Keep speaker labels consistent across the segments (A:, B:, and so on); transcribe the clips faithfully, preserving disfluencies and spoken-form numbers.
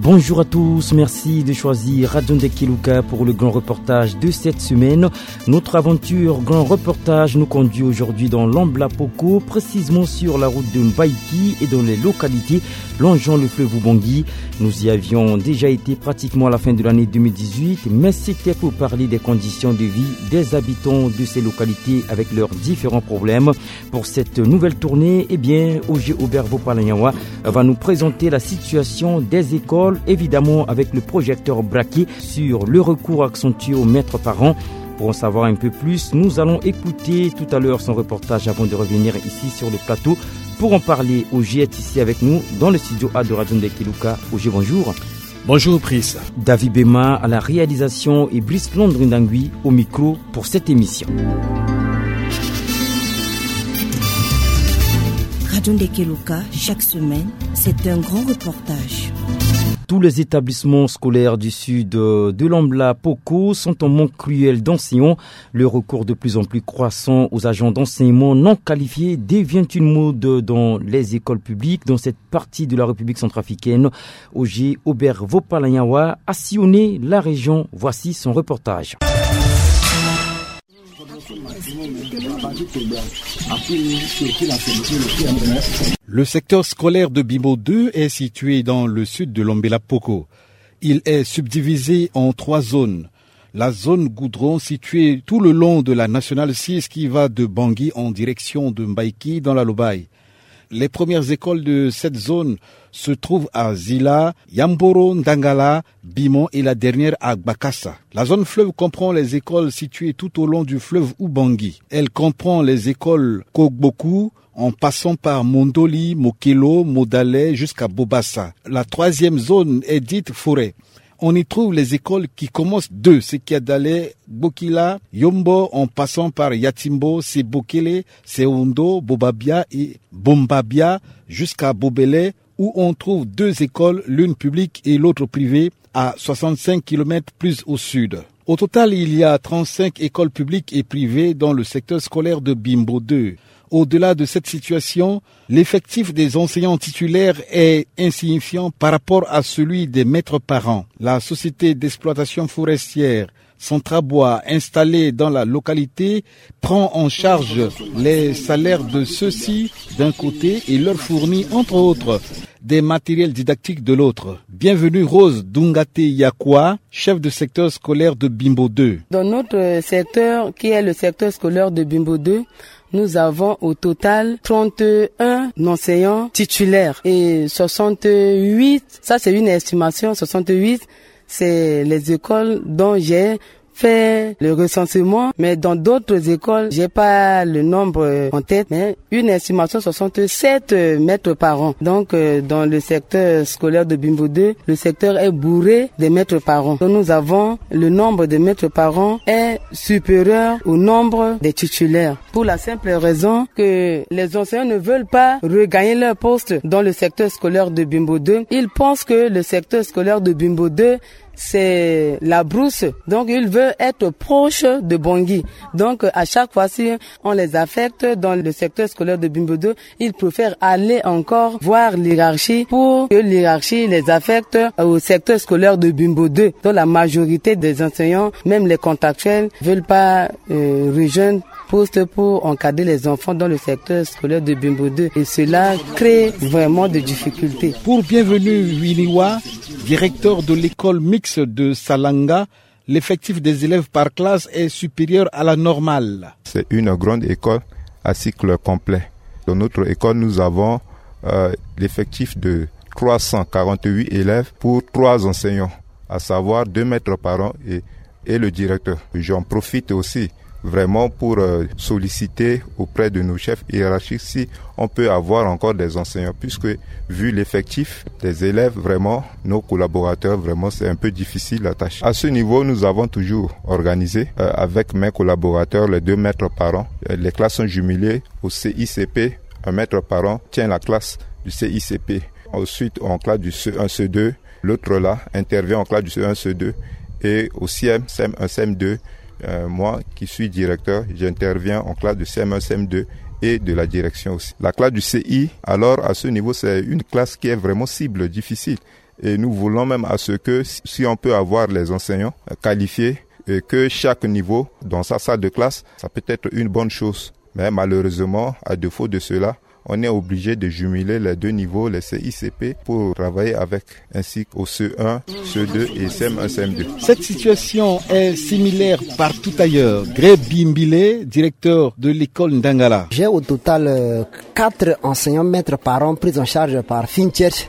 A: Bonjour à tous, merci de choisir Radio Ndekeluka pour le grand reportage de cette semaine. Notre aventure grand reportage nous conduit aujourd'hui dans l'Ambla Poko, précisément sur la route de Mbaïki et dans les localités longeant le fleuve Ubangui. Nous y avions déjà été pratiquement à la fin de l'année deux mille dix-huit, mais c'était pour parler des conditions de vie des habitants de ces localités avec leurs différents problèmes. Pour cette nouvelle tournée, eh bien, O G Obervo Palanyawa va nous présenter la situation des écoles, évidemment avec le projecteur braqué sur le recours accentué aux maîtres parents. Pour en savoir un peu plus, nous allons écouter tout à l'heure son reportage avant de revenir ici sur le plateau. Pour en parler, O G est ici avec nous dans le studio A de Radio Ndekeluka. O G, bonjour.
B: Bonjour, Brice.
A: David Bema à la réalisation et Brice Londrindangui au micro pour cette émission.
C: Radio Ndekeluka, chaque semaine, c'est un grand reportage.
A: Tous les établissements scolaires du sud de l'Ambla Poko sont en manque cruel d'enseignants. Le recours de plus en plus croissant aux agents d'enseignement non qualifiés devient une mode dans les écoles publiques dans cette partie de la République centrafricaine. O G Obervo Palanyawa a sillonné la région. Voici son reportage.
B: Le secteur scolaire de Bimbo deux est situé dans le sud de l'Ambla Poko. Il est subdivisé en trois zones. La zone goudron située tout le long de la nationale six qui va de Bangui en direction de Mbaïki dans la Lobaye. Les premières écoles de cette zone se trouvent à Zila, Yamboro, Ndangala, Bimon et la dernière à Bakassa. La zone fleuve comprend les écoles situées tout au long du fleuve Ubangui. Elle comprend les écoles Kogboku, en passant par Mondoli, Mokelo, Modale jusqu'à Bobassa. La troisième zone est dite forêt. On y trouve les écoles qui commencent de Sekiadale, Bokila, Yombo, en passant par Yatimbo, Sebokele, Seondo, Bobabia et Bombabia jusqu'à Bobele, où on trouve deux écoles, l'une publique et l'autre privée, à soixante-cinq kilomètres plus au sud. Au total, il y a trente-cinq écoles publiques et privées dans le secteur scolaire de Bimbo deux. Au-delà de cette situation, l'effectif des enseignants titulaires est insignifiant par rapport à celui des maîtres parents. La société d'exploitation forestière Centrabois, installée dans la localité, prend en charge les salaires de ceux-ci d'un côté et leur fournit, entre autres, des matériels didactiques de l'autre. Bienvenue Rose Dungate Yakwa, chef de secteur scolaire de Bimbo deux.
D: Dans notre secteur, qui est le secteur scolaire de Bimbo deux, nous avons au total trente et un enseignants titulaires et soixante-huit, ça c'est une estimation, soixante-huit, c'est les écoles dont j'ai fait le recensement, mais dans d'autres écoles, j'ai pas le nombre en tête, mais une estimation soixante-sept maîtres par an. Donc, dans le secteur scolaire de Bimbo deux, le secteur est bourré des maîtres par an. Donc, nous avons le nombre de maîtres par an est supérieur au nombre des titulaires. Pour la simple raison que les enseignants ne veulent pas regagner leur poste dans le secteur scolaire de Bimbo deux. Ils pensent que le secteur scolaire de Bimbo deux c'est la brousse, donc ils veulent être proches de Bangui. Donc à chaque fois si on les affecte dans le secteur scolaire de Bimbo deux, ils préfèrent aller encore voir l'hierarchie pour que l'hierarchie les affecte au secteur scolaire de Bimbo deux. Donc la majorité des enseignants, même les contractuels, veulent pas euh, rejoindre poste pour encadrer les enfants dans le secteur scolaire de Bimbo deux. Et cela crée vraiment des difficultés.
B: Pour Bienvenue Winiwa, directeur de l'école mixte de Salanga, l'effectif des élèves par classe est supérieur à la normale.
E: C'est une grande école à cycle complet. Dans notre école, nous avons euh, l'effectif de trois cent quarante-huit élèves pour trois enseignants, à savoir deux maîtres par an et, et le directeur. J'en profite aussi vraiment pour euh, solliciter auprès de nos chefs hiérarchiques si on peut avoir encore des enseignants, puisque vu l'effectif des élèves, vraiment, nos collaborateurs, vraiment, c'est un peu difficile la tâche. À ce niveau, nous avons toujours organisé euh, avec mes collaborateurs les deux maîtres par an. Les classes sont jumelées au C I C P. Un maître par an tient la classe du C I C P. Ensuite, en classe du C un C deux, l'autre là intervient en classe du C un C deux et au C M, C M un, C M deux. Euh, moi qui suis directeur, j'interviens en classe de C M un, C M deux et de la direction aussi. La classe du C I, alors à ce niveau, c'est une classe qui est vraiment cible, difficile. Et nous voulons même à ce que, si on peut avoir les enseignants qualifiés, et que chaque niveau dans sa salle de classe, ça peut être une bonne chose. Mais malheureusement, à défaut de cela, on est obligé de jumeler les deux niveaux, les C I C P, pour travailler avec, ainsi qu'au C E un, C E deux et C M un, C M deux.
B: Cette situation est similaire partout ailleurs. Gré Bimbile, directeur de l'école Ndangala.
F: J'ai au total euh, quatre enseignants maîtres par an pris en charge par Finchurch,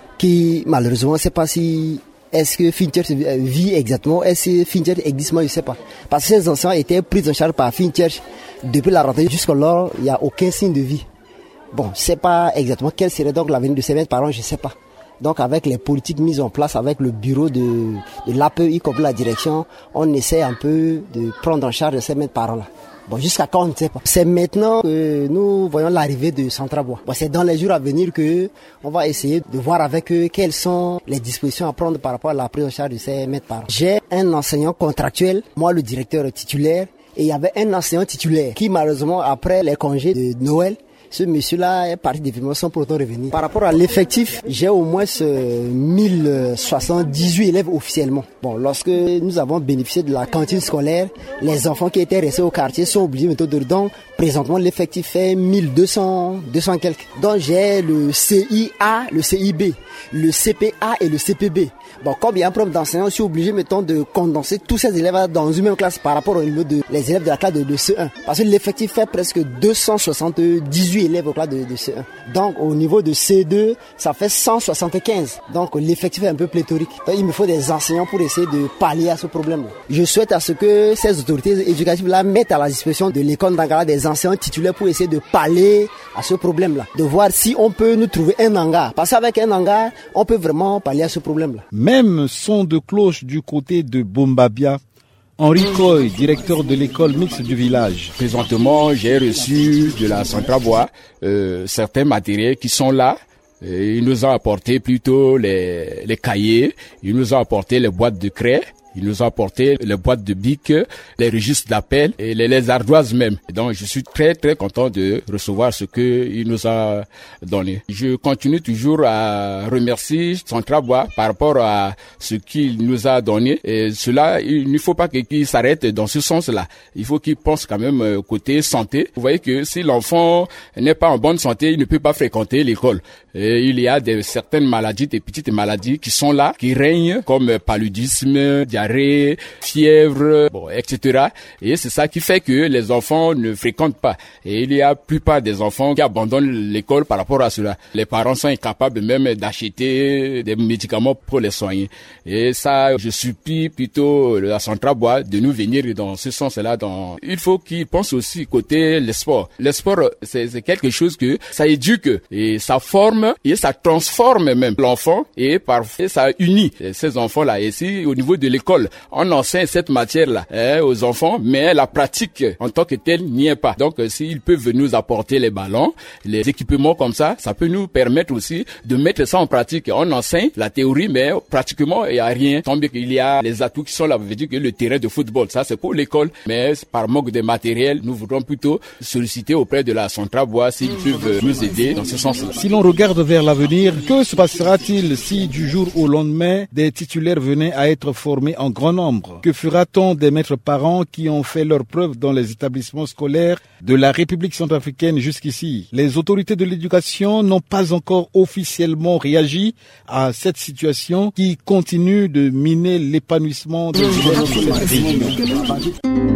F: qui malheureusement, je ne sais pas si... Est-ce que Finchurch vit exactement? Est-ce que Finchurch existe? Moi, je ne sais pas. Parce que ces enseignants étaient pris en charge par Finchurch. Depuis la rentrée jusqu'alors, il n'y a aucun signe de vie. Bon, je ne sais pas exactement quel serait donc l'avenir de ces maîtres par an, je ne sais pas. Donc avec les politiques mises en place, avec le bureau de, de l'A P E, y compris la direction, on essaie un peu de prendre en charge ces maîtres par an-là. Bon, jusqu'à quand, on ne sait pas. C'est maintenant que nous voyons l'arrivée de Centrabois. Bon, c'est dans les jours à venir que on va essayer de voir avec eux quelles sont les dispositions à prendre par rapport à la prise en charge de ces maîtres par an. J'ai un enseignant contractuel, moi le directeur titulaire, et il y avait un enseignant titulaire qui malheureusement, après les congés de Noël, ce monsieur-là est parti définitivement sans pour autant revenir. Par rapport à l'effectif, j'ai au moins euh, mille soixante-dix-huit élèves officiellement. Bon, lorsque nous avons bénéficié de la cantine scolaire, les enfants qui étaient restés au quartier sont obligés de de donc présentement l'effectif fait mille deux cents, deux cents quelques. Donc j'ai le C I A, le C I B, le C P A et le C P B. Bon, comme il y a un problème d'enseignants, je suis obligé, mettons, de condenser tous ces élèves dans une même classe par rapport au niveau de les élèves de la classe de, de C un. Parce que l'effectif fait presque deux cent soixante-dix-huit élèves au classe de, de C un. Donc, au niveau de C deux, ça fait cent soixante-quinze. Donc, l'effectif est un peu pléthorique. Donc, il me faut des enseignants pour essayer de pallier à ce problème. Je souhaite à ce que ces autorités éducatives-là mettent à la disposition de l'école d'Angara des enseignants titulaires pour essayer de pallier à ce problème-là. De voir si on peut nous trouver un hangar. Parce qu'avec un hangar, on peut vraiment pallier à ce problème-là.
B: Même son de cloche du côté de Bombabia. Henri Coy, directeur de l'école mixte du village.
G: Présentement, j'ai reçu de la Centrabois euh, certains matériels qui sont là. Et ils nous ont apporté plutôt les, les cahiers, ils nous ont apporté les boîtes de craie. Il nous a apporté les boîtes de bic, les registres d'appel et les, les ardoises même. Et donc, je suis très, très content de recevoir ce qu'il nous a donné. Je continue toujours à remercier Centrabois par rapport à ce qu'il nous a donné. Et cela, il ne faut pas qu'il s'arrête dans ce sens-là. Il faut qu'il pense quand même côté santé. Vous voyez que si l'enfant n'est pas en bonne santé, il ne peut pas fréquenter l'école. Et il y a des, certaines maladies, des petites maladies qui sont là, qui règnent, comme paludisme, diarrhée, fièvre, bon, et cetera. Et c'est ça qui fait que les enfants ne fréquentent pas. Et il y a la plupart des enfants qui abandonnent l'école par rapport à cela. Les parents sont incapables même d'acheter des médicaments pour les soigner. Et ça, je supplie plutôt la Centrabois de nous venir dans ce sens-là. Dans... Il faut qu'ils pensent aussi côté le sport. Le sport, c'est, c'est quelque chose que ça éduque et ça forme et ça transforme même l'enfant et parfois ça unit ces enfants-là. Et si au niveau de l'école, on enseigne cette matière-là hein, aux enfants, mais la pratique en tant que telle n'y est pas. Donc s'ils peuvent nous apporter les ballons, les équipements comme ça, ça peut nous permettre aussi de mettre ça en pratique. On enseigne la théorie, mais pratiquement il n'y a rien. Tant bien qu'il y a les atouts qui sont là, vous veut dire que le terrain de football, ça c'est pour l'école, mais par manque de matériel, nous voudrons plutôt solliciter auprès de la Centrabois s'ils peuvent nous aider dans ce sens-là.
B: Si l'on regarde vers l'avenir, que se passera-t-il si du jour au lendemain des titulaires venaient à être formés en grand nombre? Que fera-t-on des maîtres parents qui ont fait leurs preuves dans les établissements scolaires de la République centrafricaine jusqu'ici? Les autorités de l'éducation n'ont pas encore officiellement réagi à cette situation qui continue de miner l'épanouissement des élèves de cette région.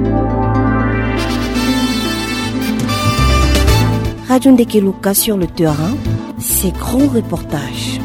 C: Radio Ndekeluka sur le terrain, ces grands reportages.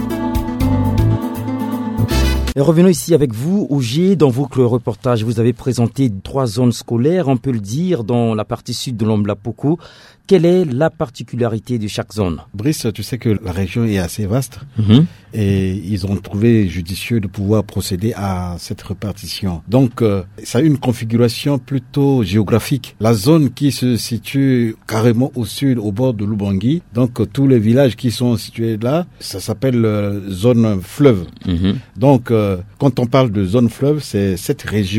A: Et revenons ici avec vous, Ogier. Dans votre reportage, vous avez présenté trois zones scolaires, on peut le dire, dans la partie sud de l'Omblapoko. Quelle est la particularité de chaque zone?
B: Brice, tu sais que la région est assez vaste
A: mmh.
B: et ils ont trouvé judicieux de pouvoir procéder à cette répartition. Donc, euh, ça a une configuration plutôt géographique. La zone qui se situe carrément au sud, au bord de l'Ubangi, donc euh, tous les villages qui sont situés là, ça s'appelle euh, zone fleuve. Mmh. Donc, euh, quand on parle de zone fleuve, c'est cette région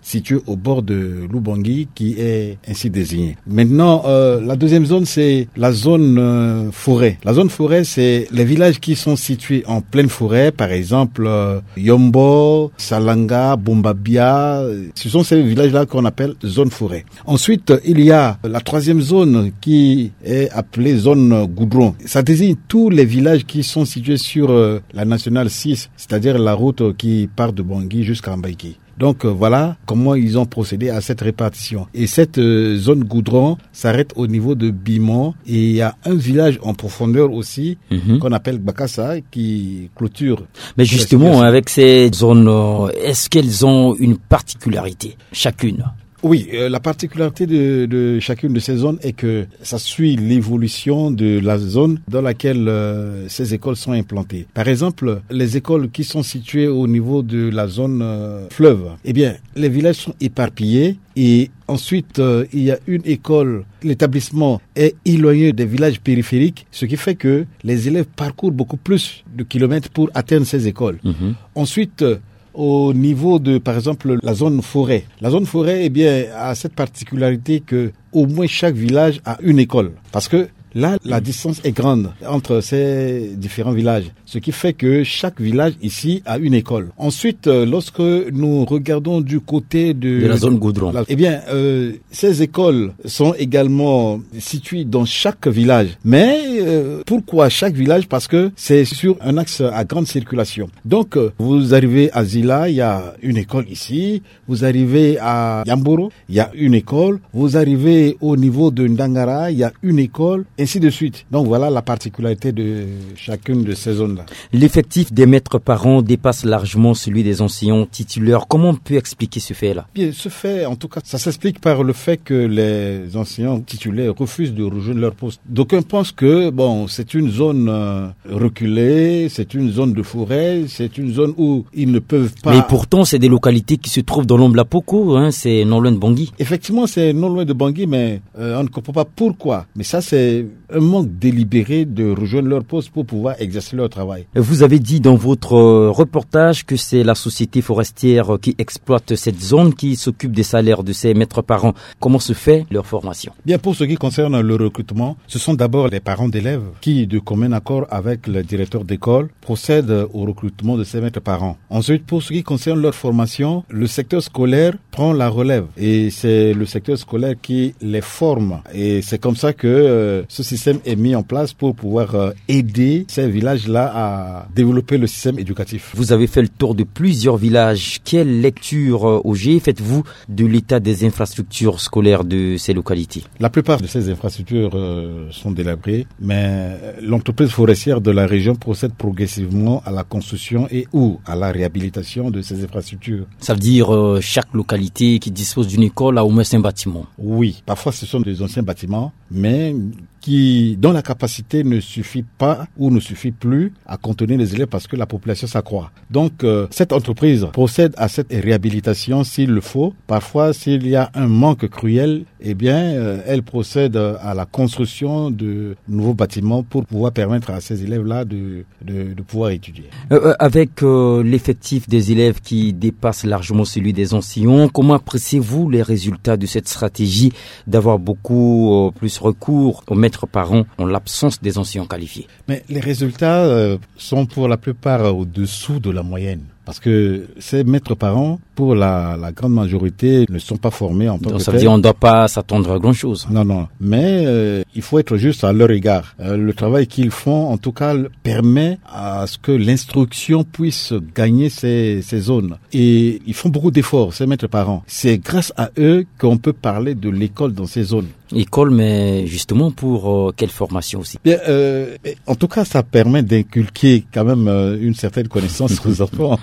B: situé au bord de l'Ubangi qui est ainsi désigné. Maintenant, euh, la deuxième zone, c'est la zone euh, forêt. La zone forêt, c'est les villages qui sont situés en pleine forêt, par exemple euh, Yombo, Salanga, Bombabia. Ce sont ces villages-là qu'on appelle zone forêt. Ensuite, il y a la troisième zone qui est appelée zone goudron. Ça désigne tous les villages qui sont situés sur euh, la nationale six, c'est-à-dire la route qui part de Bangui jusqu'à Mbaïki. Donc euh, voilà comment ils ont procédé à cette répartition. Et cette euh, zone goudron s'arrête au niveau de Bimon et il y a un village en profondeur aussi mm-hmm. qu'on appelle Bakassa qui clôture.
A: Mais justement, avec ces zones, euh, est-ce qu'elles ont une particularité chacune ?
B: Oui, euh, la particularité de, de chacune de ces zones est que ça suit l'évolution de la zone dans laquelle euh, ces écoles sont implantées. Par exemple, les écoles qui sont situées au niveau de la zone euh, fleuve, eh bien, les villages sont éparpillés et ensuite, euh, il y a une école, l'établissement est éloigné des villages périphériques, ce qui fait que les élèves parcourent beaucoup plus de kilomètres pour atteindre ces écoles. Mmh. Ensuite, au niveau de, par exemple, la zone forêt. La zone forêt, eh bien, a cette particularité que au moins chaque village a une école. Parce que là, la distance est grande entre ces différents villages, ce qui fait que chaque village ici a une école. Ensuite, lorsque nous regardons du côté de,
A: de la zone goudron,
B: la, eh bien, euh, ces écoles sont également situées dans chaque village. Mais euh, pourquoi chaque village? Parce que c'est sur un axe à grande circulation. Donc, euh, vous arrivez à Zila, il y a une école ici. Vous arrivez à Yamboro, il y a une école. Vous arrivez au niveau de Ndangara, il y a une école. Ainsi de suite. Donc voilà la particularité de chacune de ces zones-là.
A: L'effectif des maîtres par an dépasse largement celui des enseignants titulaires. Comment on peut expliquer ce fait-là?
B: Bien, ce fait, en tout cas, ça s'explique par le fait que les enseignants titulaires refusent de rejoindre leur poste. D'aucuns pensent que bon, c'est une zone euh, reculée, c'est une zone de forêt, c'est une zone où ils ne peuvent pas...
A: Mais pourtant, c'est des localités qui se trouvent dans l'Ombla-Poko, hein, c'est non loin de Bangui.
B: Effectivement, c'est non loin de Bangui, mais euh, on ne comprend pas pourquoi. Mais ça, c'est un manque délibéré de rejoindre leur poste pour pouvoir exercer leur travail.
A: Vous avez dit dans votre reportage que c'est la société forestière qui exploite cette zone, qui s'occupe des salaires de ses maîtres par an. Comment se fait leur formation?
B: Bien, pour ce qui concerne le recrutement, ce sont d'abord les parents d'élèves qui, de commun accord avec le directeur d'école, procèdent au recrutement de ces maîtres par an. Ensuite, pour ce qui concerne leur formation, le secteur scolaire prend la relève et c'est le secteur scolaire qui les forme. Et c'est comme ça que euh, ce système est mis en place pour pouvoir euh, aider ces villages-là à développer le système éducatif.
A: Vous avez fait le tour de plusieurs villages. Quelle lecture euh, au G faites-vous de l'état des infrastructures scolaires de ces localités?
B: La plupart de ces infrastructures euh, sont délabrées, mais l'entreprise forestière de la région procède progressivement à la construction et ou à la réhabilitation de ces infrastructures.
A: Ça veut dire euh, chaque localité qui dispose d'une école a au moins un bâtiment?
B: Oui, parfois ce sont des anciens bâtiments, mais qui, dont la capacité ne suffit pas ou ne suffit plus à contenir les élèves parce que la population s'accroît. Donc, euh, cette entreprise procède à cette réhabilitation s'il le faut. Parfois, s'il y a un manque cruel, eh bien, euh, elle procède à la construction de nouveaux bâtiments pour pouvoir permettre à ces élèves-là de, de, de pouvoir étudier.
A: Euh, avec euh, l'effectif des élèves qui dépasse largement celui des enseignants, comment appréciez-vous les résultats de cette stratégie d'avoir beaucoup euh, plus recours aux maîtres par an en l'absence des enseignants qualifiés?
B: Mais les résultats euh, sont pour la plupart au-dessous de la moyenne. Parce que ces maîtres par an, pour la, la grande majorité, ne sont pas formés en tant
A: Donc
B: que
A: ça veut dire qu'on ne doit pas s'attendre à grand-chose.
B: Non, non. Mais euh, il faut être juste à leur égard. Euh, le travail qu'ils font, en tout cas, permet à ce que l'instruction puisse gagner ces, ces zones. Et ils font beaucoup d'efforts, ces maîtres par an. C'est grâce à eux qu'on peut parler de l'école dans ces zones.
A: École, mais justement pour euh, quelle formation aussi?
B: Bien, euh, en tout cas, ça permet d'inculquer quand même euh, une certaine connaissance aux enfants.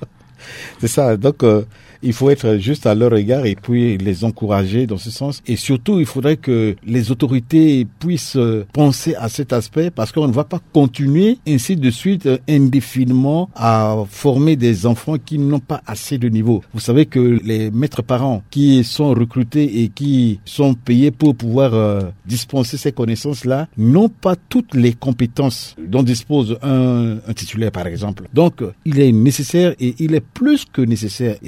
B: C'est ça. Donc, euh, il faut être juste à leur égard et puis les encourager dans ce sens. Et surtout, il faudrait que les autorités puissent penser à cet aspect parce qu'on ne va pas continuer ainsi de suite indéfiniment à former des enfants qui n'ont pas assez de niveau. Vous savez que les maîtres parents qui sont recrutés et qui sont payés pour pouvoir euh, dispenser ces connaissances-là n'ont pas toutes les compétences dont dispose un, un titulaire, par exemple. Donc, il est nécessaire et il est plus que nécessaire. Et je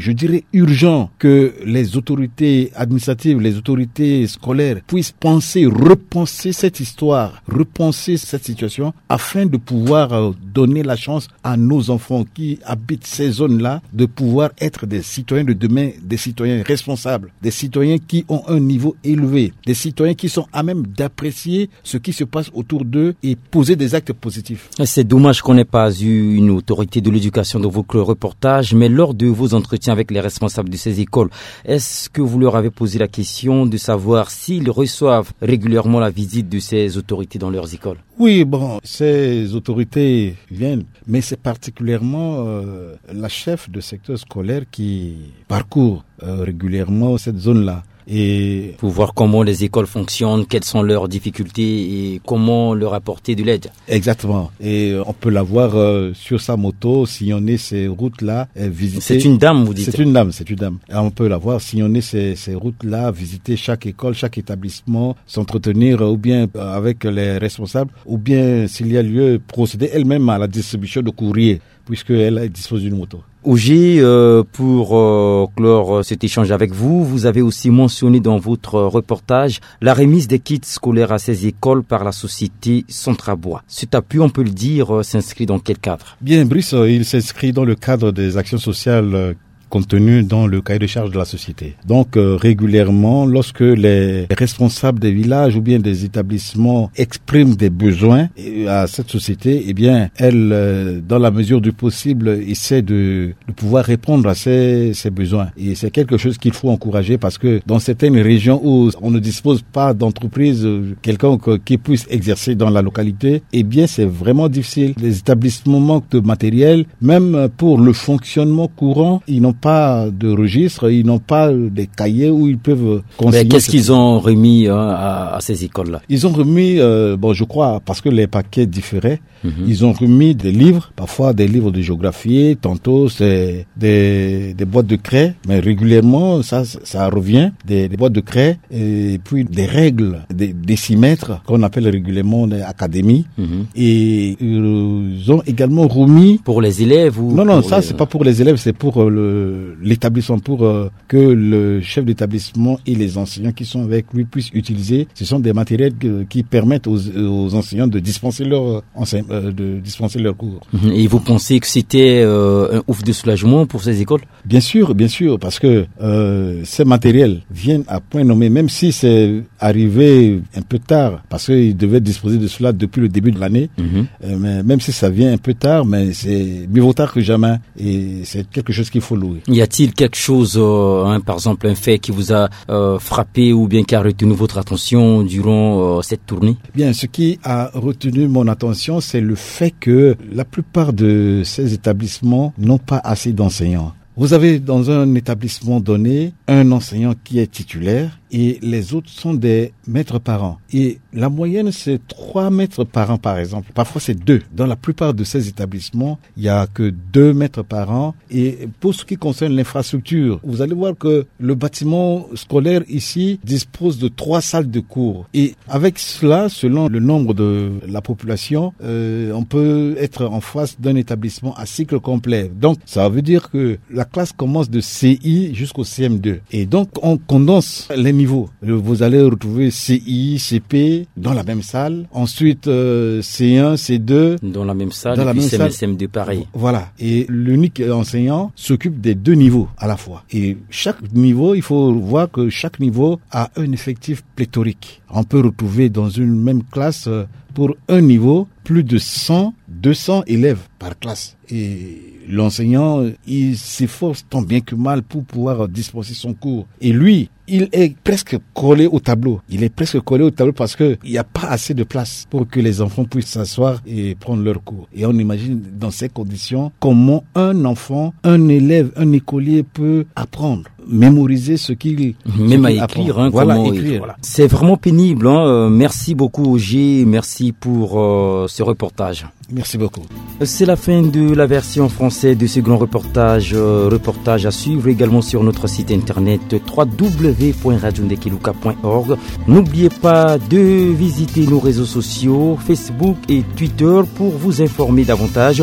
B: je dirais, urgent que les autorités administratives, les autorités scolaires puissent penser, repenser cette histoire, repenser cette situation afin de pouvoir donner la chance à nos enfants qui habitent ces zones-là de pouvoir être des citoyens de demain, des citoyens responsables, des citoyens qui ont un niveau élevé, des citoyens qui sont à même d'apprécier ce qui se passe autour d'eux et poser des actes positifs.
A: C'est dommage qu'on n'ait pas eu une autorité de l'éducation dans votre reportage, mais lors de vos entretiens avec les responsables de ces écoles, est-ce que vous leur avez posé la question de savoir s'ils reçoivent régulièrement la visite de ces autorités dans leurs écoles?
B: Oui, bon, ces autorités viennent, mais c'est particulièrement euh, la chef de secteur scolaire qui parcourt euh, régulièrement cette zone-là. Et
A: pour voir comment les écoles fonctionnent, quelles sont leurs difficultés et comment leur apporter de l'aide.
B: Exactement. Et on peut la voir euh, sur sa moto, sillonner ces routes-là, visiter.
A: C'est une dame, vous dites?
B: C'est une dame, c'est une dame. Et on peut la voir sillonner ces, ces routes-là, visiter chaque école, chaque établissement, s'entretenir ou bien avec les responsables, ou bien s'il y a lieu, procéder elle-même à la distribution de courrier, puisqu'elle dispose d'une moto.
A: Ogier, euh, pour euh, clore cet échange avec vous, vous avez aussi mentionné dans votre reportage la remise des kits scolaires à ces écoles par la société Centrabois. Cet appui, on peut le dire, euh, s'inscrit dans quel cadre?
B: Bien, Brice, il s'inscrit dans le cadre des actions sociales euh, contenu dans le cahier de charge de la société. Donc euh, régulièrement, lorsque les responsables des villages ou bien des établissements expriment des besoins à cette société, eh bien, elle, euh, dans la mesure du possible, essaie de, de pouvoir répondre à ces, ces besoins. Et c'est quelque chose qu'il faut encourager parce que dans certaines régions où on ne dispose pas d'entreprise quelconque qui puisse exercer dans la localité, eh bien, c'est vraiment difficile. Les établissements manquent de matériel, même pour le fonctionnement courant, ils n'ont pas de registre, ils n'ont pas des cahiers où ils peuvent consigner.
A: Mais qu'est-ce qu'ils ont remis hein, à, à ces écoles-là?
B: Ils ont remis, euh, bon, je crois, parce que les paquets différaient, mm-hmm. ils ont remis des livres, parfois des livres de géographie, tantôt c'est des, des boîtes de craie, mais régulièrement ça, ça revient, des, des boîtes de craie, et puis des règles, des décimètres qu'on appelle régulièrement des académies, mm-hmm. et ils ont également remis
A: pour les élèves ou
B: non non
A: pour
B: ça
A: les...
B: c'est pas pour les élèves, c'est pour euh, le l'établissement, pour euh, que le chef d'établissement et les enseignants qui sont avec lui puissent utiliser. Ce sont des matériels que, qui permettent aux, aux enseignants de dispenser leur euh, de dispenser leurs cours.
A: Et vous pensez que c'était euh, un ouf de soulagement pour ces écoles?
B: Bien sûr, bien sûr, parce que euh, ces matériels viennent à point nommé, même si c'est arrivé un peu tard, parce qu'ils devaient disposer de cela depuis le début de l'année. Mm-hmm. Euh, mais même si ça vient un peu tard, mais c'est mieux vaut tard que jamais, et c'est quelque chose qu'il faut louer.
A: Y a-t-il quelque chose, euh, hein, par exemple un fait qui vous a euh, frappé ou bien qui a retenu votre attention durant euh, cette tournée?
B: Bien, ce qui a retenu mon attention, c'est le fait que la plupart de ces établissements n'ont pas assez d'enseignants. Vous avez dans un établissement donné un enseignant qui est titulaire et les autres sont des maîtres par an. Et la moyenne, c'est trois maîtres par an, par exemple. Parfois, c'est deux. Dans la plupart de ces établissements, il n'y a que deux maîtres par an. Et pour ce qui concerne l'infrastructure, vous allez voir que le bâtiment scolaire ici dispose de trois salles de cours. Et avec cela, selon le nombre de la population, euh, on peut être en face d'un établissement à cycle complet. Donc, ça veut dire que la classe commence de C I jusqu'au C M deux. Et donc, on condense les niveaux. Vous allez retrouver C I, C P dans la même salle. Ensuite, euh, C un, C deux.
A: Dans la même salle. Dans et la puis même salle. C M deux pareil.
B: Voilà. Et l'unique enseignant s'occupe des deux niveaux à la fois. Et chaque niveau, il faut voir que chaque niveau a un effectif pléthorique. On peut retrouver dans une même classe, pour un niveau, plus de cent, deux cents élèves par classe. Et l'enseignant, il s'efforce tant bien que mal pour pouvoir dispenser son cours. Et lui, il est presque collé au tableau. Il est presque collé au tableau parce que il n'y a pas assez de place pour que les enfants puissent s'asseoir et prendre leur cours. Et on imagine dans ces conditions comment un enfant, un élève, un écolier peut apprendre, mémoriser ce qu'il
A: même à écrire, hein,
B: voilà,
A: comment
B: écrire.
A: Voilà. C'est vraiment pénible. Hein. Euh, merci beaucoup Ogier, merci pour euh, ce reportage.
B: Merci beaucoup.
A: C'est la fin de la version française de ce grand reportage. Euh, reportage à suivre également sur notre site internet w w w point radio ndekeluka point org. N'oubliez pas de visiter nos réseaux sociaux, Facebook et Twitter pour vous informer davantage.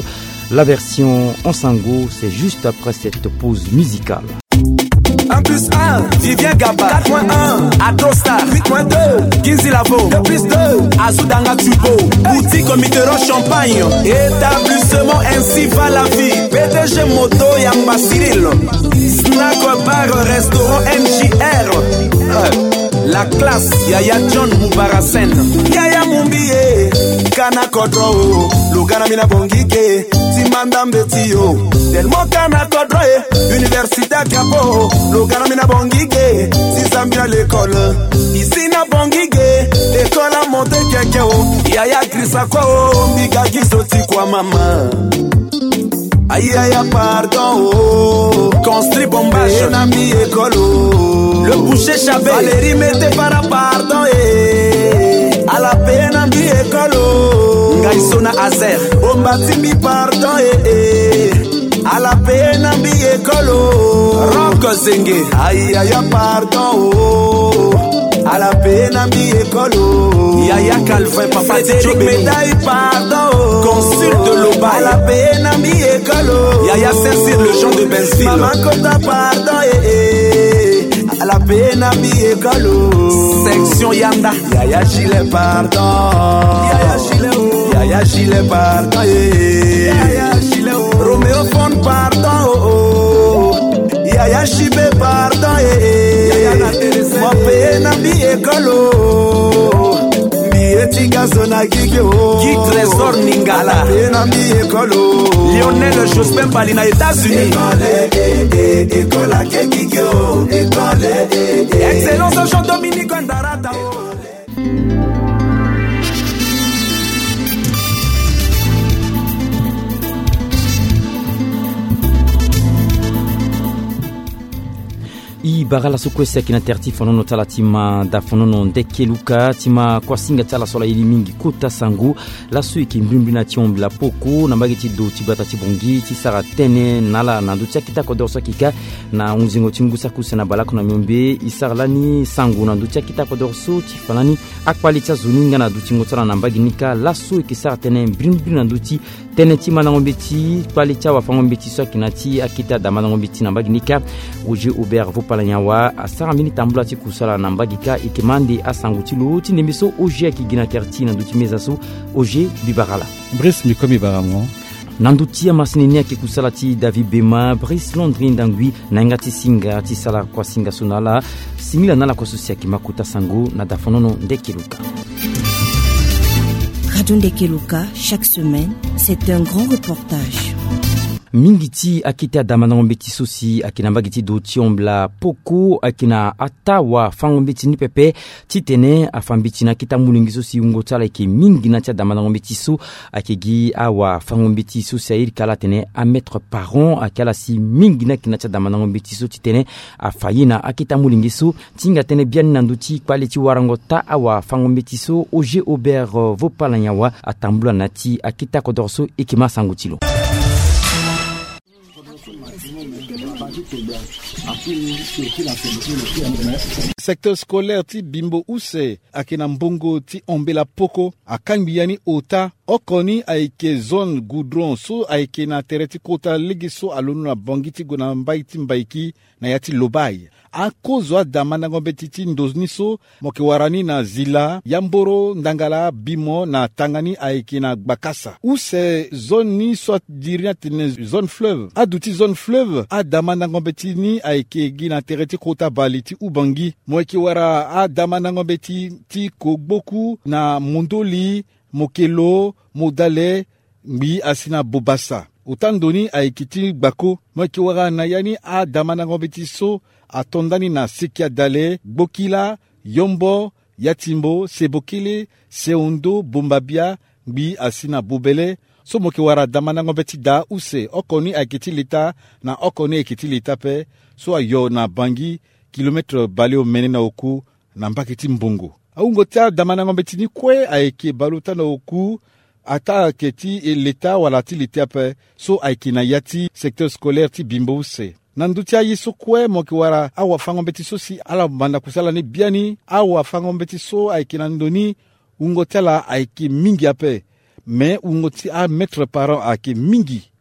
A: La version en sango, c'est juste après cette pause musicale.
H: un plus un, Vivien Gaba. quatre point un, Atrostar. huit point deux, Gizi Lavo. deux plus deux, Azoudanga Tubo. Boutique au Mitterrand Champagne. Établissement ainsi va la vie. P D G Moto Yamba Cyril. Snack Bar Restaurant N J R. Euh, la classe Yaya John Moubarasen. Yaya Mumbiye. Kana Kodro. Lugana Mina Bongike. Timanda Mbetio. Tellement Kana Kodro. Université Kapo. Lugana Mina Bongike. Sisambia l'école. Ici na Bongike. École à monter Kekeo. Yaya Grisako. Miga Gisoti kwa mama. Aïe aïe pardon oh. Construit bombage Nami écolo. Le boucher Chabé Valérie mettez para pardon eh. À la peine Nami écolo. Ngaïsona Azer Ombati mi pardon eh, eh. À la peine Nami écolo. Rock Zenge Aïe aïe pardon oh. À la peine Nami écolo. Yaya Calvin Papa Frédéric médaille pardon oh. Consul de l'Oba à la peine Nami écolo. Yaya Saint-Cyr le Jean de Benzville. Maman Kota pardon eh, eh. À la peine Nami écolo. Section Yanda Yaya Gilet pardon. Yaya Gilet oh. Yaya Gilet pardon eh. Yaya Gilet oh. Roméo Fon pardon oh, oh. Yaya Chibé pardon eh, eh. Yaya na Teresa Mo peine Nami écolo. Etika zona kikyo Ki Trésor Ningala Nami écolo. Lionel Jospin Pali na États-Unis. École, école, kikyo. École, excellence Jean Dominique Ndarata.
A: I barala sokwese kina terti fonono tala tima da fonono ndeke luka tima kwa singa tala sola ili mingi kota sangu la sui ki mbimbi na tiombi la poko na mbagi ti do tibata tibongi ti sara tene nala na dutia kita kodorsa kika na unzingo tingusa kusa na balako na miombe isara lani sangu na dutia kita kodorso ti falani akwali tia zuninga na dutingo tala na mbagi nika la sui ki sara tene mbimbi na duti tene tima na ngombeti kwali tia wafangombeti so kinati akita dama na ngombeti na mbagi nika uje Aubert vopa Nyawa asara mini tambula ti kusala na mbagika ikemande asangutilu ti nemiso oje akigina terti na duti mezaso oje bibarala
B: Brice mikomi baramon
A: nanduti amasinini akikusala ti David Bema Brice Londri ndangui na ngati singa ti sala kwa singa sonala simila nala kwa sosia kimakuta sango na dafonono ndekiluka.
C: Radio Ndekeluka, chaque semaine, c'est un grand reportage.
A: Mingiti akita damanangombeti sosi akina mbagiti do tiombla poko akina atawa fangombeti ni pepe titene afambiti na kita mulingi sosi ungotala eke mingi na tia damanangombeti so akegi awa fangombeti sosi air kala tene a mettre par an akala si mingi na kina tia damanangombeti so titene afayina akita mulingi so tinga tene bien nanduti kwaliti warangota awa fangombeti so oje Aubert vopalanyawa atambula nati akita kodorso ekima sangutilo.
B: Secteur scolaire ti Bimbo Use akina mbongo ti ombela poko akangbiyani ota okoni aike zone goudron so aike na tereti kota legiso alonu na bangiti gona mbaiti mbaiki na yati lobai a kozwa damana ngombetiti ndozni so moke warani na zila yamboro ndangala bimo na tangani aike na bakasa Use zone ni soit dirina tene zone fleuve aduti zone fleuve a damana ngombetini aike gina tereti kota baliti ubangi moke wara a damana ngombeti ti kogboku na mondoli mokelo modale mbi asina bobasa utandoni aikiti bako moki wara na yani a damana ngombeti so atondani na sikia dale bokila yombo yatimbo sebokile seondo bombabia mbi asina bobele so moki wara damana ngombeti da Use okoni aikiti lita na okoni aikiti lita pe so ayo na bangi kilometre baleo menena oku na mbakiti mbongo aungotia damana ngombeti ni kwe aike baluta na oku ata keti leta wala ti leta pe so aike na yati secteur scolaire ti Bimbo Use nandutia yiso kwe moki wara awa fangombeti so si ala banda kusala ni biani awa fangombeti so aike na ndoni ungotia la aike mingi ape mais ungoti a mettre par an aike mingi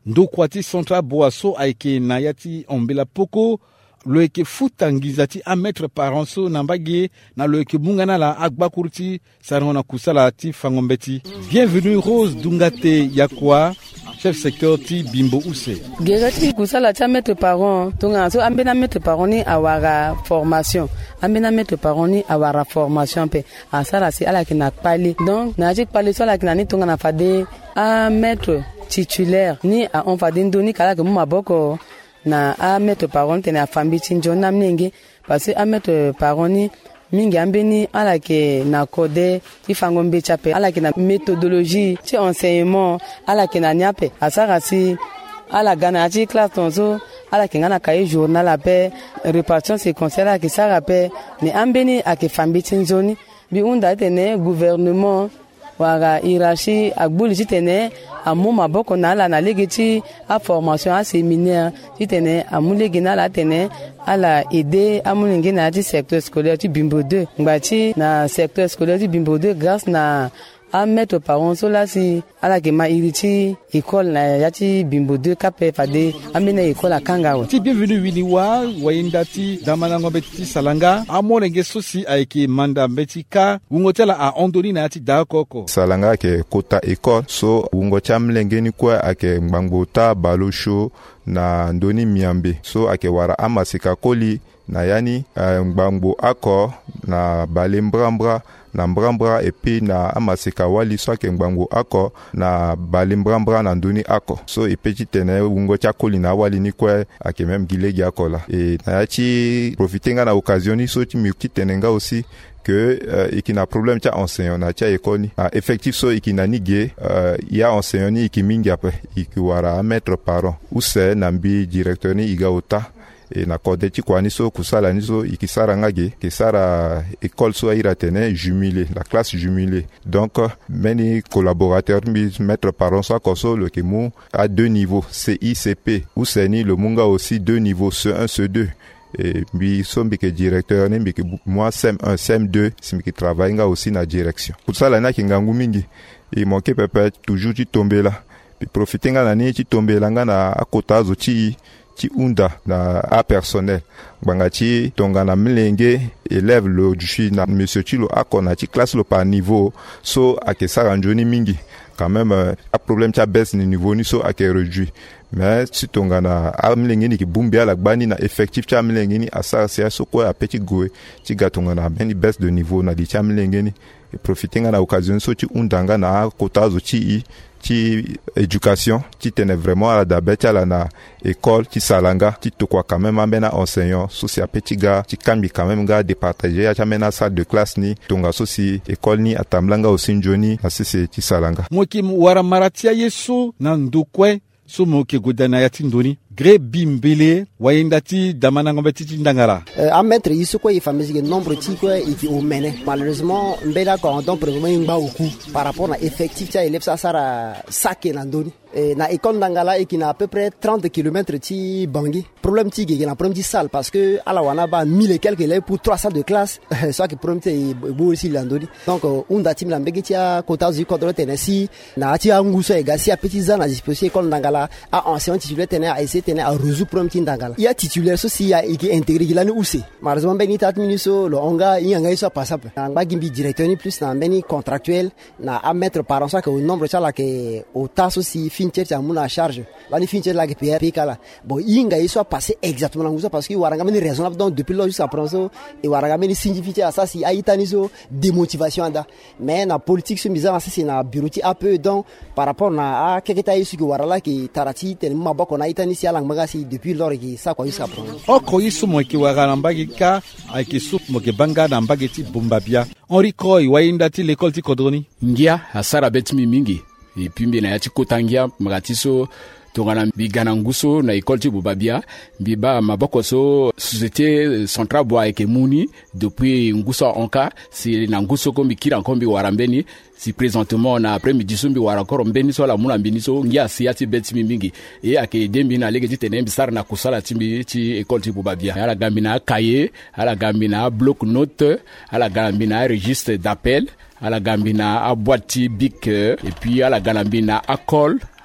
B: Ndokwati Central Boasso aike nayati Ombela Poko loeke futangizati a mettre paranso nambage na loeke mungana la agbakurti sarona kusala ti fangombeti. Bienvenue Rose Dungate Yakwa, chef secteur ti Bimbo Use.
D: Gerati kusala ti mettre paran tonga so ambena mettre paroni awara formation. Ambena mettre paroni awara formation pe asara si ala kina pali. Donc na jik pali so la kina ni tonga na fade a mettre titulaire ni a on fade ndoni kala ke mu maboko na a mettre paroni tena fambi tinjona mningi parce a mettre paroni mingi ambeni ala ke na code ti fangombe chape ala ke na méthodologie ti enseignement ala ke na nyape asara si ala gana ti classe tonzo ala ke ngana kaye journal ape répartition séquentielle ala ke sara pe ni ambeni ake fambi tinjoni bi unda tene gouvernement wara hiérarchie agbuli ti tene amu maboko na ala na legi ti a formation a séminaire ti tene amu legi na ala tene ala aider amu legi na ti secteur scolaire ti Bimbo deux ngba ti na secteur scolaire ti Bimbo deux grâce na a mettre parents so la si ala ke ma iriti école na ya ti Bimbo deux kape fade amena école a Kangawa.
B: Ti bienvenue wiliwa wayindati damana ngombe ti salanga amone nge sosi aike manda betika ungotela a ondoni na ti dakoko
E: salanga ke kota école so ungo chamlengeni kwa ake ngbangota balosho na ndoni miambe so ake wara amasika koli na yani uh, ngbangbo ako na balembrambra na mbrambra epi na amasika wali so ake ngbangbo ako na balembrambra na ndoni ako so ipeti tene ungo cha koli na wali ni kwa ake mem gilegi akola e na yachi profitenga na occasion so ti mi tenenga aussi que euh, il y a un problème t'a enseignant na t'a école uh, effectif so il y a nigé euh, il y a enseignant ni qui mingi après il y aura un maître parent ou c'est nambi directeur ni igaota et na code ti kwani so kusala ni so ikisara ngage kisara école so ira tene jumelé la classe jumelée donc many collaborateurs mi maître parent so koso le kemu à deux niveaux C I C P ou c'est ni le munga aussi deux niveaux C un C deux et puis sombi que directeur ni que moi C M un C M deux c'est qui travaille nga aussi na direction pour ça là na kingangu mingi et mon ke pepe toujours ti tomber là puis profiter nga na ni ti tomber là nga na akota zo ti ti unda na a personnel banga ti tonga na mlenge élève le du na monsieur Chilo akona ti classe le par niveau so ake saranjoni mingi quand même a problème ta baisse ni niveau ni so ake réduit mais si tonga na amlenge ni ki bumbia la gbani na effectif ta amlenge ni asa c'est so quoi a petit goe ti gatonga na ben baisse de niveau na di ta amlenge ni et profiter na occasion so ti undanga na kota zo ti ti éducation ti tene vraiment à la dabeta la na école ti salanga ti to quoi quand même amena enseignant so si a petit gars ti kambi quand même gars départager ya chamena salle de classe ni tonga so si école ni atamlanga aussi njoni na sisi ti salanga
B: moki wara maratia yeso na ndokwe so moki godana ya tindoni Gré Bimbele wayendati damana ngombe titi ndangala
F: a mettre isu ko ifamisi nombre ti ko iki o mene malheureusement mbela ko donc vraiment ngba oku par rapport à effectif ta élève ça sara saké na ndoni na école ndangala et qui na à peu près trente kilomètres ti Bangui problème ti gé na problème ti salle parce que ala wana ba mille et quelques élèves pour trois salles de classe soit que problème ti bo aussi landoni donc on da tim la mbegi ti a kota zu contrôle Tennessee na ti a nguso e gasi a petit zan à disposition école ndangala a enseignant titulaire tenait à essayer tenait à résoudre problème ti ndangala il y a titulaire ceci a qui intégré la ou c'est malheureusement beni tat minuso le onga il y a so passable na ba gimbi directeur ni plus na beni contractuel na à mettre par an ça que au nombre ça là que au tas aussi fincher ta muna charge la ni fincher la que P R kala bon inga il soit passé exactement nguso parce que waranga meni raisonnable donc depuis là jusqu'à présent et waranga meni signifie ça si aitaniso démotivation anda mais na politique se mise en c'est na bureau ti un peu donc par rapport na a keketa isu que warala ki tarati tellement bako na itanisi ala magasi depuis lors qui ça quoi jusqu'à présent
B: oko isu mo ki warala mbagi ka aki sup mo ke banga na mbagi ti bumbabia Henri Koy wainda ti l'école ti Kodroni
G: ngia asara betimi mingi et puis mbina ya ti kotangia magatiso tongana bigana nguso na école ti Bubabia biba maboko so société centrale bois eke muni depuis nguso onka si na nguso ko mikira nkombi warambeni si présentement na après-midi so mbi wara encore mbeni so la muna mbini so ngia si ati beti mingi e ake dembi na lege ti tenembi sar na kusala timbi ti école ti Bubabia ala gambi na cahier ala gambi na bloc note ala gambi na registre d'appel ala gambi na boîte bic et puis ala gambi na acol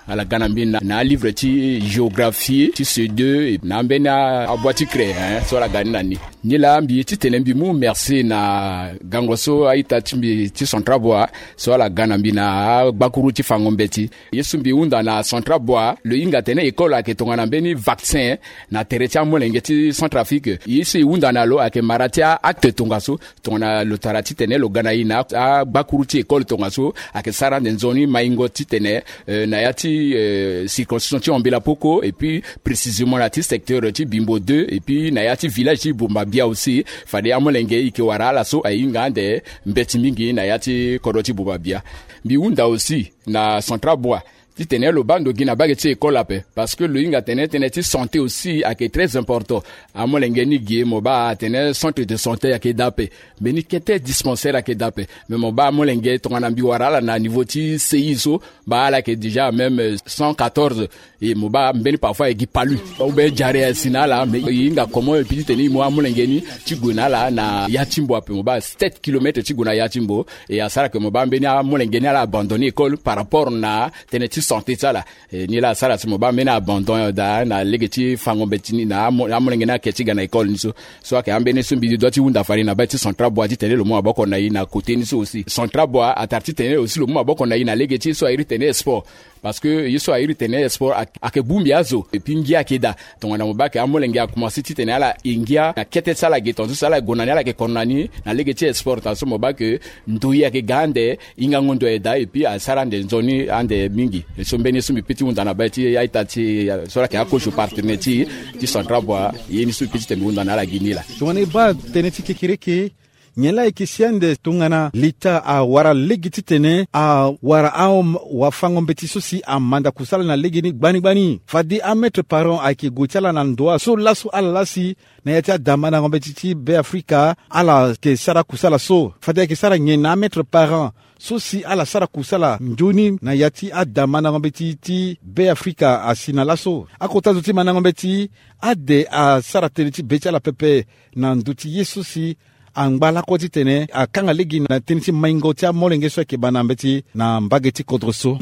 G: à la Ganambina na livre ti géographie ti C deux na mbena aboiti cré hein sur la Ganani ni la mbi ti telembi mu merci na gangoso aita timbi ti Centrabois sur la Ganambina bakuru ti fangombeti yesumbi unda na Centrabois le inga tene école a ke tongana mbeni vaccin na teretia molenge ti Centrafrique yesi unda na lo ake maratia acte tongaso tongana lo tarati tene lo Ganaina a bakuru ti école tongaso ake sara nzoni maingo ti tene euh, na yati euh, circonscription ti Ombela Poko et puis précisément la ti secteur ti Bimbo deux et puis na yati village ti Bombabia aussi fade amolenge ike wara la so ainga de mbeti mingi na yati koroti Bombabia bi unda aussi na Centrabois ti tenait le bando gina bageti école ape parce que le inga tenait tenait santé aussi à qui est très important à molengeni gie moba tenait centre de santé à qui dape mais ni était dispensaire à qui dape mais moba molenge tongana biwara la na niveau ti C I S O ba la qui déjà même cent quatorze et moba mbeni parfois e gipalu ou be jare sinala mais inga comment et puis tenir moi molengeni ti gona la na yatimbo ape moba sept kilomètres ti gona yatimbo et à ça que moba mbeni molengeni a abandonné école par rapport na tenait santé ça là ni la sala timo ba mena abandon da na legeti fangombetini na amolenge na ketiga na école niso so ka ambene so bi doti unda fari na bati Centrabois ti tele le mo aboko na yi na côté niso aussi Centrabois atarti tele aussi le mo aboko na yi na legeti so iri tene sport parce que yiso iri tene sport ake bumbiazo et puis ngia keda ton na mobake amolenge a commencé ti tene ala ingia na kete sala geton so sala gonani ala ke konani na legeti sport so mobake ndoyi ake gande inga ngondo eda et puis a sala ndenzoni ande mingi so mbeni sumi piti unda na bati aita ti so la ke akosho partenaire ti ti Centrabois yeni su piti tembe unda na la ginila
B: tongane ba teneti kekireke nyela ikisiande tungana lita a wara legiti tene a wara a wafango mbeti sosi a manda kusala na legini gbani gbani fadi a mettre paron a ki gochala na ndoa so lasu ala lasi na yati a damana ngombeti ti be Afrika ala ke sara kusala so fadi a ke sara nye na mettre paron sosi ala sara kusala njoni na yati a damana ngombeti ti be Afrika a sinala so a kota zoti mana ngombeti a de a sara teneti bechala pepe na nduti yesusi angbala koti tene akanga legi na tenisi maingo tia molenge so ke bana mbeti na mbageti kodroso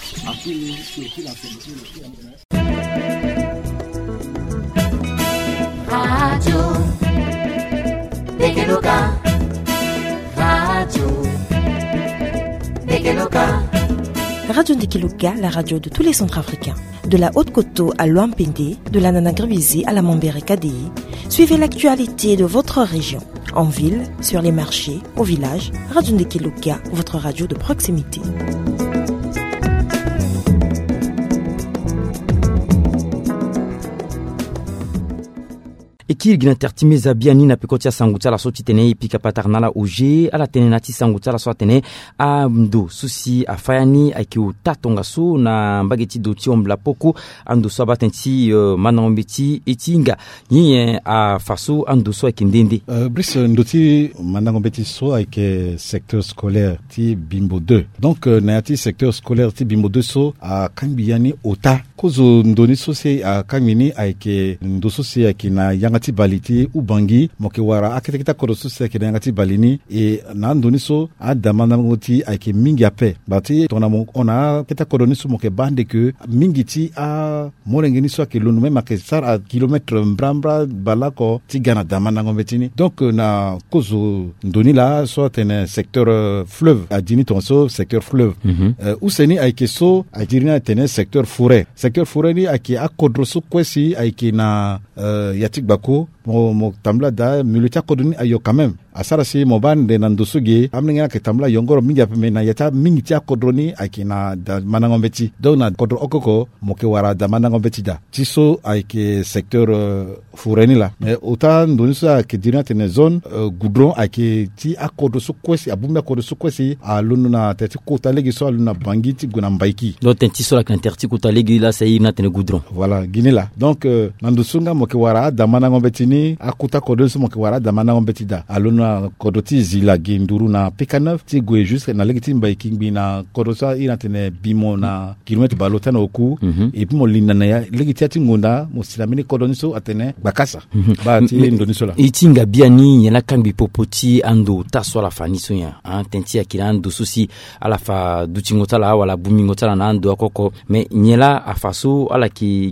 I: Radio Dekeluka Radio Dekeluka
J: Radio Dekeluka, la radio de tous les Centrafricains. De la Haute-Koto à Loampende, de la Nanagribisi à la Mambere K D I. Suivez l'actualité de votre région. En ville, sur les marchés, au village, Radio Dekeluka, votre radio de proximité.
A: Ekir gina tertimeza biani na pekotia sanguta la soti tene pika patarnala oje ala tene nati sanguta la soti tene a mdo susi a fayani aki o tatonga so na mbageti doti ombla poko ando so abatenti uh, manaombeti etinga nye a faso ando so aki ndende
B: uh, bris ndoti manaombeti so aki secteur scolaire ti Bimbo deux donc uh, na yati secteur scolaire ti Bimbo deux so a kambiani ota kozo ndoni so se a kamini aki ndo so se aki na yang ngati baliti ubangi moke wara aketekita korosu seke na ngati balini e na ndoni so adamana ngoti ake mingi ape bati tona mo ona keta koroni so moke bande que mingi ti a molengeni so ke lonu même ke sar a kilomètre mbrambra balako ti gana damana ngombetini donc na kozo ndoni la so tene secteur uh, fleuve a dini ton so secteur fleuve mm -hmm. uh, useni ake so a dirina tene secteur forêt secteur forêt ni ake akodro so kwesi ake na uh, yatik bako mo mo tambla da milita koduni ayo quand même asara si mo bande na ndosuge amninga ke tambla yongoro mingi ape na yata mingi tia kodroni akina da manangombeti donc na kodro okoko mo ke wara da manangombeti da tiso ayke secteur uh, foureni la mais autant ndonisa ke dirante ne zone uh, goudron ake ti akodo so kwesi abumba akodo so kwesi a lununa tati kota legi so luna bangiti guna mbaiki
A: do tenti so la kanterti kota legi la sai na tene goudron
B: voilà guinée là donc uh, nandusunga mo ke wara da manangombeti ni akuta kodo so mo ke wara damana ombeti da alona kodo ti zila genduru na P K neuf ti gwe juste na legiti mba kingbi na kodo sa ina tene bimo na kilomètre balota na oku mm-hmm. et puis mo linda na ya legiti ati ngonda mo silamini kodo ni so atene bakasa mm-hmm. ba ti ndoni so la
A: itinga biani yana kambi popoti ando taso la fani so ya an tenti akila ando susi ala fa dutingota la wala bumingota na ando akoko me nyela afaso ala ki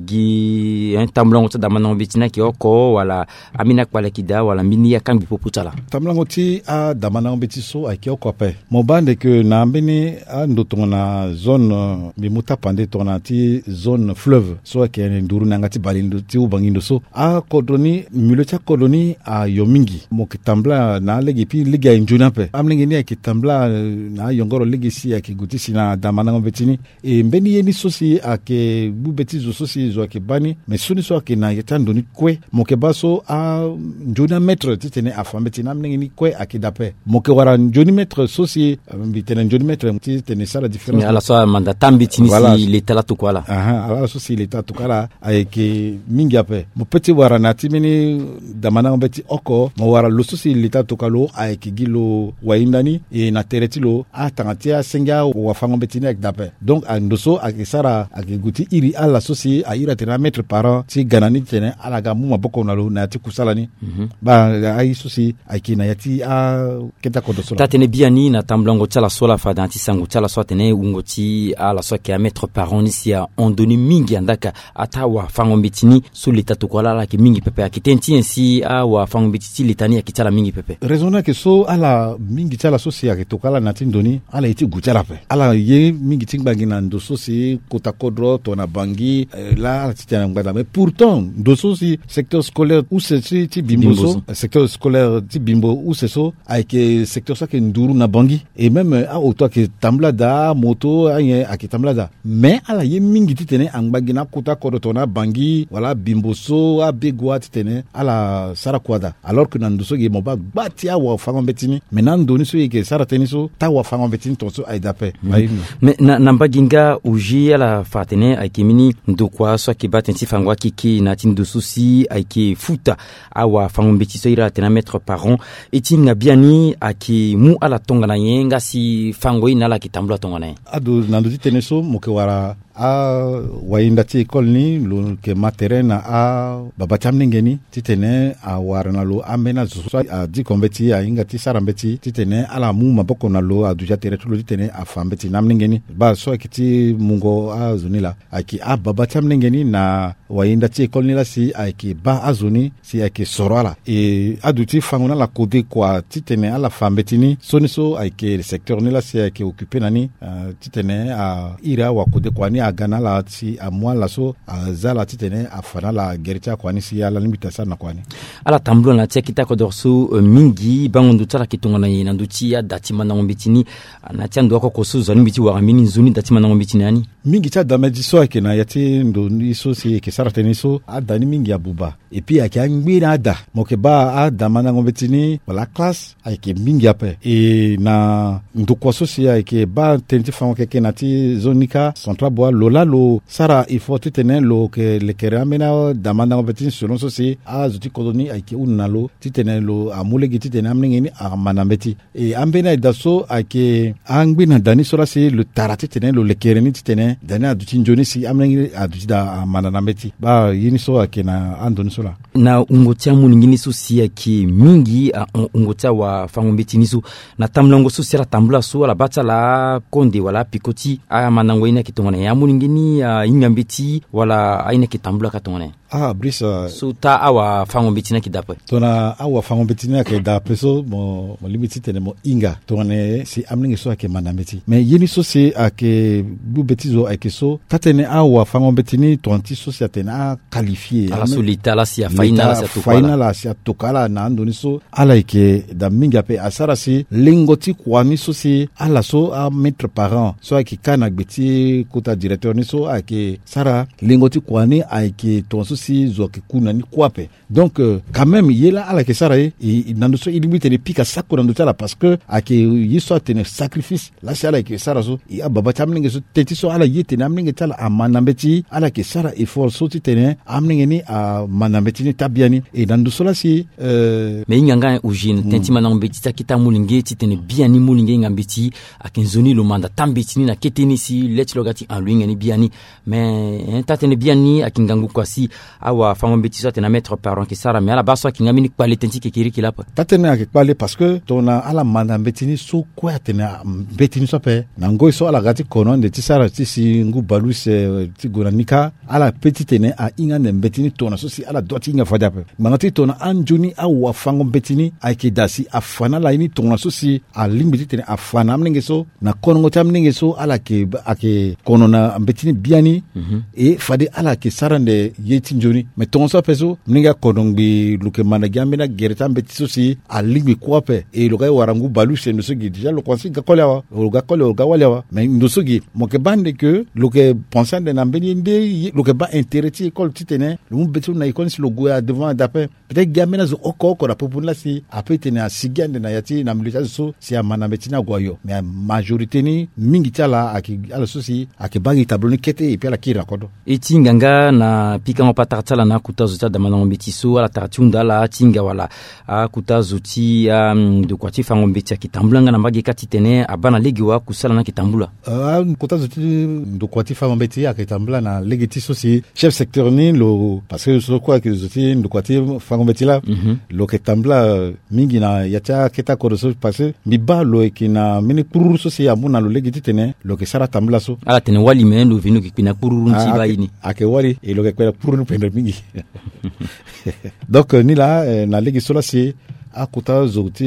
A: gi un tamlongo ta damana betina ki oko wala amina kwala kida wala mini ya kambi popota la
B: tamlongo ti a damana betiso aki oko pe mo bande que na mbeni ando tona zone bimuta pande tona ti zone fleuve so ki nduru na ngati balindo ti ubangindo so a kodoni milo cha kodoni a yomingi mo kitambla na legi pi liga injuna pe amlingi ni kitambla na yongoro legi si aki gutisi na damana betini e mbeni yeni sosi ake bu betizo sosi zo ake bani mais suni so ake na yetando ni kwe mo ke baso a njuna metre titene afambeti na amlingi ni kwe ake dape mo ke wara njuni metre sosi bitene njuni metre titene sala différence
A: ala so manda tambi tini voilà. Si l'état la to kwala
B: aha ala so si l'état to kala ake mingi ape mo peti wara na timini damana beti oko mo wara lo so si l'état to kalo ake gilo waindani e na teretilo a tangatia senga wa fango betini ak dape donc andoso ake sara ake guti iri ala so si a ira tena metre par an ti ganani tene ala ga mu maboko na lo na ti kusalani mm-hmm. ba ai so si ake na yati a keta ko do so
A: tatene biani na tamblango tala sola fa danti sango tala so tene ungoti ala so ke a metre par an ici a on doni mingi andaka atawa fango betini so l'état to kwala la ke mingi pepe akitenti ainsi a wa fango betiti litani akitala mingi pepe
B: raisonna ke so ala mingi tala so si ake to kala na tin doni ala iti gutara pe ala ye mingi tingbangi na ndoso si kota kodro to na bangi eh, la ala titana ngada mais pourtant ndoso si secteur scolaire où c'est ti, ti bimbo so secteur scolaire ti bimbo où c'est so avec secteur ça que nduru na bangi et même a auto que tamblada moto aye ake tamblada mais ala ye mingi titene angbagi na kota kodro to na bangi wala bimbo so a begwa titene ala sara kwada alors que na ndoso ge moba bati a wa fango betini mais nan doni so ke sara teniso ta wa fango betini to so aidape
A: mais na namba ginga uji ala fatene aikimini ndokwa so ke batenti fangwa kiki na tindu susi aiki futa awa fango betiso ira tena mettre par an etinga biani aki mu ala tonga na yenga si fango ina la kitambla tonga na
B: ado nando titeneso moke wara a wainda ti école ni lo ke materena a babacham ngeni titene a warana lo amena so a di kombeti a inga ti sarambeti titene ala mu maboko na lo a duja tere tulo titene a fambeti nam ngeni ba so kiti mungo a zunila aki a babacham ngeni na wainda ti école ni la si aki ba azuni si aki sorala e aduti fanguna la kode kwa titene ala fambeti ni soniso aki secteur ni la si aki occupé nani uh, titene a ira wa kode kwa ni a gana la si a moi la so a zala titene a fana la gerita kwani si ala limita sana kwani
A: ala tamblo na tia kita ko dorso uh, mingi bangondo tala kitonga na yina nduti ya datima na ngombitini na tia ndo ko koso zani biti wa mini nzuni datima na ngombitini ani
B: mingi cha dameji so ke na yati ndo ni so si ke sarate so adani mingi ya buba et puis akiangbira ada moke ba adama na ngombitini wala classe ayke mingi ape e na ndo ko so si ayke ba tenti famo ke kenati zonika central bois lola lo sara il faut titene lo ke le keramena damanda ngombitini selon so si a zuti koloni ayke unalo titene lo amule giti tene amningeni a manambeti e ambena daso ayke angbina dani so la si le tarati tene lo le kereni titene dani aduti njoni si amningeni aduti da manambeti ba yini so akena andoni so la
A: na ungotia muningini so si aki mingi a ungotia wa fangombeti niso na tamlongo so sira tambula so la bata la konde wala pikoti a manango ina kitongona ya muningini a ingambeti wala aina kitambula katongona
B: ah brisa
A: so ta awa fangombeti na kidape
B: tona awa fangombeti na kidape so mo mo limiti tene mo inga tone si amningi so ake manambeti mais yini so si ake bu betizo ake so tatene awa fangombeti ni tonti so si atena qualifié
A: ala solita la si faina la si tukala
B: faina la si tukala na andoni so ala ike da minga pe asara si lingoti kwani so si ala so a mettre par an so ake kana gbeti kota directeur ni so ake sara lingoti kwani ake ton so si zo ke kuna ni kwape. Donc euh, quand même yela ala ke sara e nando so il limite ne pika sako nando tala parce que ake yiso tene sacrifice la sala ke sara so ya baba tamninge so tenti so ala yete namninge tala amanambeti ala ke sara e for so tene amninge ni a manambeti ni tabiani e nando so la si euh
A: mais inganga ujine tenti manambeti takita mulinge tene biani mulinge ngambeti akenzoni lo manda tambeti ni na keteni si let logati en luinga ni biani mais tatene biani akingangu kwasi awa fangambeti so tena mettre par ki sara mais ala baso kingamini kwale tenti kekiri kilapa
B: tatene akwale parce que tona ala manda mbetini so kwa tena mbetini so pe nango so ala gati kono de tisara tisi ngu baluse tigonanika ala petit tene a inga ne mbetini tona so si ala doti inga fada pe mangati tona anjuni awa fango mbetini aike dasi afana la ini tona so si a limbiti tene afana amnenge so na kono ngoti amnenge so ala ke ake kono na mbetini biani mm-hmm. e fade ala ke sarande yeti njoni mais ton so peso mninga kodongbi luke managambe na gereta mbeti so si a limbi kwape e lokai warangu baluse ndosogi déjà lo konsi gakole wa lo gakole lo gawale wa mais ndosogi moke bande que loke pensant de nambeni nde loke ba intérêt école titene lo mbetu na icon si lo goya devant d'après peut-être gamena zo oko oko la popula si après tene a sigande na yati na mlita so si a manametina goyo mais majorité ni mingi tala aki ala so si aki bagi tableau kete et puis la kira kodo
A: eti nganga na pika mapatartala na kutazo ta damana mbetiso ala tartunda la tinga wala a kutazo ti um, de kwati fango mbeti kitambulanga na mbagi kati tene abana legi wa kusala na kitambula
B: ah uh, kutazo ti de kwati fango mbeti akitambula na legi ti so si chef secteur ni lo parce que so quoi que zoti de kwati fango mbeti la mm-hmm. lo kitambula mingi na yacha keta ko so parce mi ba lo ekina mini puru so si amuna lo legi ti tene lo ke sara tambula so
A: ala tene wali men lo vinu kipina puru nti ah, bayini
B: ake wali e lo ke kwela puru pende mingi donc ni la eh, na legi so la si akuta zoti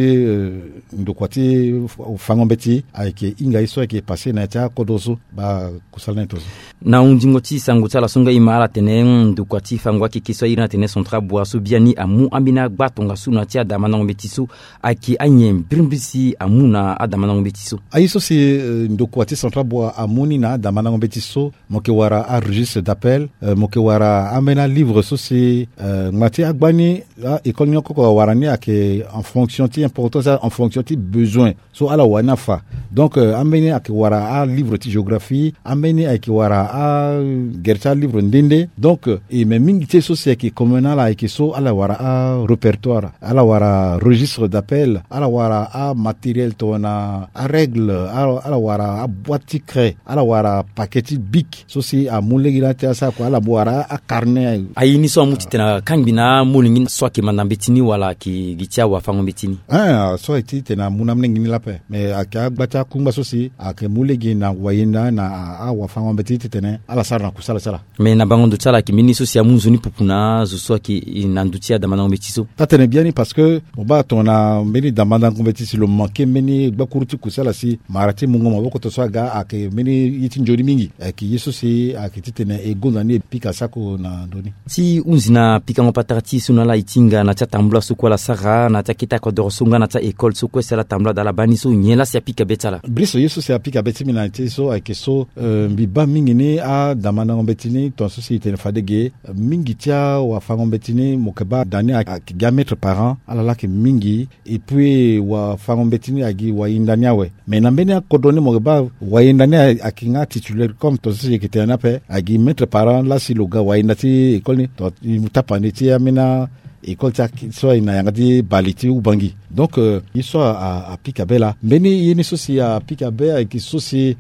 B: ndokwati fangombeti ayeke inga iso ayeke passé na tia kodoso ba kusala netoso
A: na undingoti sangutala songa imala tene ndokwati fangwa kikiso ina tene sontra boaso biani amu ambina gbatonga suna tia damana ngombetiso aki anyem brimbisi amuna adamana ngombetiso
B: aiso si ndokwati sontra boa amuni na damana ngombetiso moke wara a registre d'appel moke wara amena livre so si ngati agbani école nyoko ko warani ake en fonction ti importance en fonction ti besoin so ala wanafa donc euh, amene akiwara a livre ti géographie amene akiwara a gerta livre ndende donc et même mingi ti so c'est qui communal la qui so ala wara a répertoire ala wara registre d'appel ala wara a matériel tona a règle ala, ala wara a boîte cré ala wara paquet bic so si a mulegi ta sa ko ala wara a carnet
A: ayini so amuti tena kangina mulingin so ki manambetini wala ki gitia wa fango betini
B: ah so iti tena munamne ngini lape mais aka gbata kumba sosi ake mulegi na wayenda na a wa fango betiti tena ala sarna kusala sala
A: mais na bango ndo tsala ki mini sosi amunzuni pupuna zo so ki nandutia da manango betiso
B: tatene bien parce que boba tona meni da manango betisi lo manke meni gbakuruti kusala si marati mungo maboko to swaga ake meni yiti njori mingi ake yeso si ake titene e gonda ne pika sako na doni
A: si unzina pika ngopatarati sunala itinga na tatambula sukwa la sara na takita ko dorosonga na ta école sukwa sala tambula da la baniso nyela si apika betala
B: briso yeso si apika betimi na teso ake so mbiba mingi ne a damana ngombetini ton société ne fadege mingi tia wa fangombetini mokeba dani ake gametre parent ala la ke mingi et puis wa fangombetini agi wa indania we mais na mbeni akodoni mokeba wa indania akinga titulaire comme ton société qui était na pe agi maître parent la si loga wa indati école ni to mutapani ti amena école ta so ina yangati baliti ubangi donc euh, iso a a pikabela mbeni yini sosi a pikabela ki sosi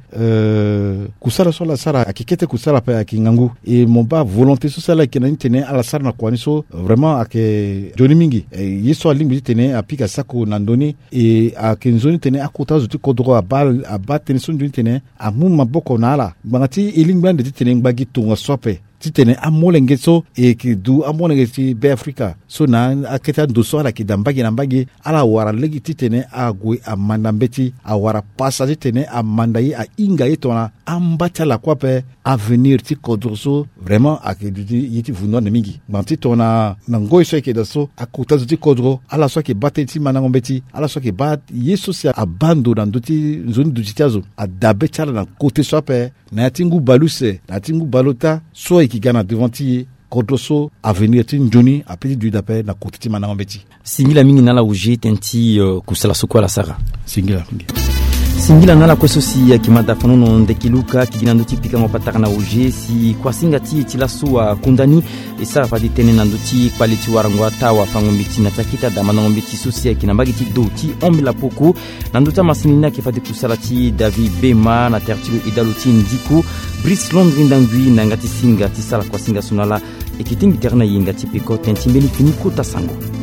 B: euh kusala so la sara akikete kusala pa akingangu et mon ba volonté sociale qui na tene ala sara na kwani so vraiment ake joni mingi yiso lingi tene a pika sako nandoni et akinzoni tene akuta zuti kodro a bal a batene so joni tene a mumma boko nala bangati ilingbande tene ngbagi tunga sope titene amolenge so e ki du amolenge ti be Afrika so na aketa do so ala ki dambagi nambagi ala wara legi titene agwe amandambeti a wara passa titene amandayi a inga yetona ambata la kwape avenir ti kodroso vraiment akedi yiti vuno na mingi banti tona na ngoy so ke daso akuta ti kodro ala so ke bateti manangombeti ala so ke bat yeso si abando na ndoti zone du titazo adabe chala na côté so pe na tingu baluse na tingu balota so ki gana devant ti Kodoso avenir tin Johnny a petit du d'appel na kotiti mana mbeti.
A: Singila mingi na la uji tenti uh, kusala soko la sara.
B: Singila.
A: Singila na la kwesosi ya kimada fanono ndekiluka kiginando tipika mopataka na uji si kwa singati tilasu wa kundani isara padi tene nanduti kwaliti warangwa tawa fangombiti na takita da manangombiti susi ya kinambagiti doti ombila poko nanduta masinina kifati kusalati David Bema na tertilo idaluti ndiku Brice Londres ndangui na ngati singa tisala kwa singa sunala ekitingi terna yinga tipiko tentimbeli finiko tasango.